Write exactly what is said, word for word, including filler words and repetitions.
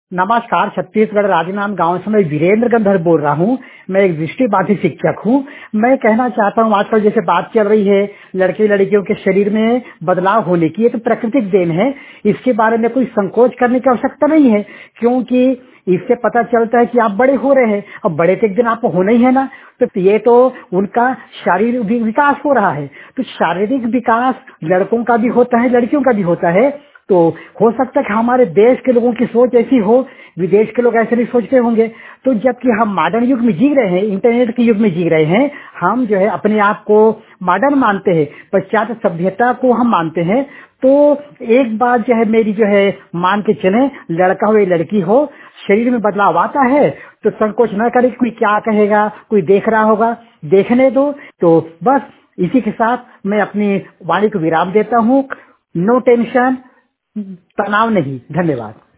नमस्कार, छत्तीसगढ़ राजनांद गांव से मैं वीरेंद्र गंधर बोल रहा हूँ। मैं एक दृष्टिबाधित शिक्षक हूँ। मैं कहना चाहता हूँ, आजकल जैसे बात चल रही है लड़के लड़कियों के शरीर में बदलाव होने की, ये तो प्राकृतिक देन है। इसके बारे में कोई संकोच करने की आवश्यकता नहीं है, क्योंकि इससे पता चलता है कि आप बड़े हो रहे हैं। अब बड़े तो एक दिन आपको होना ही है ना, तो ये तो उनका शारीरिक वि- विकास हो रहा है। तो शारीरिक विकास लड़कों का भी होता है, लड़कियों का भी होता है। तो हो सकता है कि हमारे देश के लोगों की सोच ऐसी हो, विदेश के लोग ऐसे नहीं सोचते होंगे। तो जबकि हम मॉडर्न युग में जी रहे हैं, इंटरनेट के युग में जी रहे हैं, हम जो है अपने आप को मॉडर्न मानते हैं, पश्चात सभ्यता को हम मानते हैं। तो एक बात जो है मेरी जो है मान के चले, लड़का हो या लड़की हो, शरीर में बदलाव आता है तो संकोच न करे कि कोई क्या कहेगा, कोई देख रहा होगा, देखने दो। तो बस इसी के साथ मैं अपनी वाणी को विराम देता हूँ। नो टेंशन, तनाव नहीं। धन्यवाद।